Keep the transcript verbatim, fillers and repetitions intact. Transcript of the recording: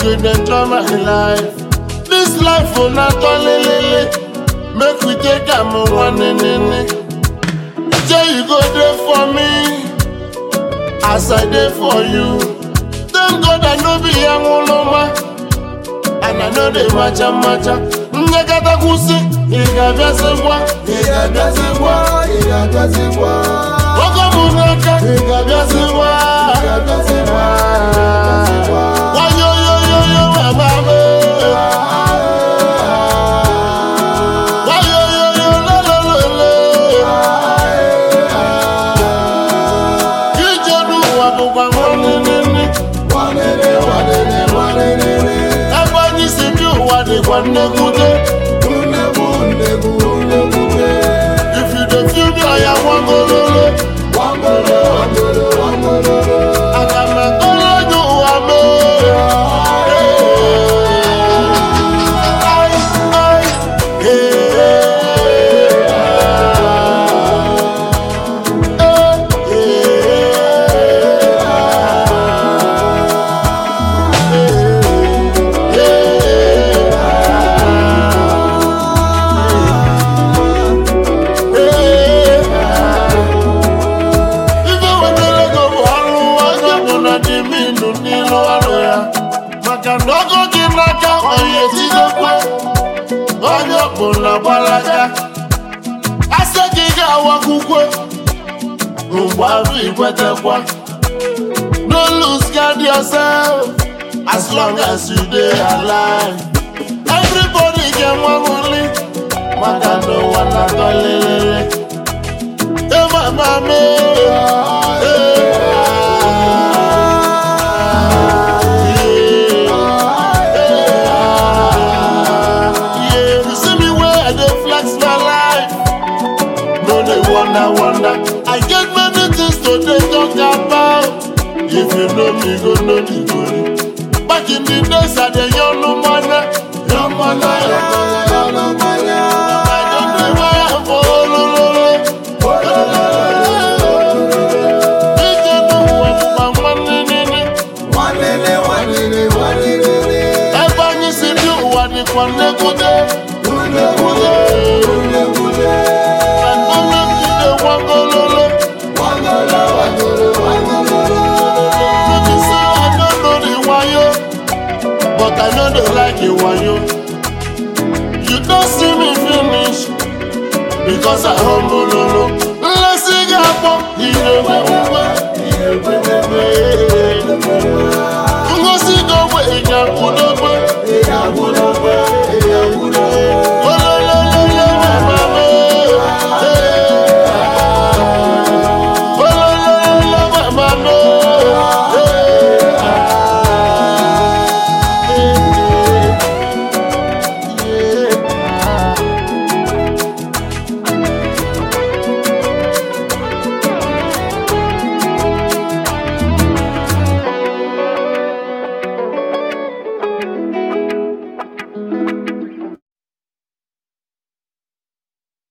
could enjoy my life. This life will not only lily. Make we take a one in it. Jay, you go there for me, as I there for you. Thank God I know be young woman, and I know they matcha matcha. Ngata kusi, iga biasebwa, iga biasebwa, iga biasebwa. Oko munaka, iga biasebwa, iga biasebwa. Wa yo yo yo yo mama me. Wa yo yo yo la la la la. Kijodu wa bugwa ngone nene, wanene wanene wanene. Ebani simbi wa de kwane kude. If you don't feel me, I am one go lolo, one go lolo, one go lolo, one go lolo. I got my go lolo, I'm don't lose guard yourself as long as you stay alive. Everybody can want only, but I don't wanna go lele. Hey, my mama, yeah, you see me where they flex my life. No, they wonder, wonder. I get many things to they talk about. If you know me, go know the story. Back in the days, I the young no man, young man, young man. I don't know why I'm for no no no. They don't know what I'm wanting in it. Wanting it, wanting it, wanting it. Everybody see you want it, want it, good day, good day, good day, good day. And don't let me the one go lolo, one go lolo, one go lolo, one go lolo. But I know they like you when you You don't see me finish because I humble no no. Let's sing up, you know,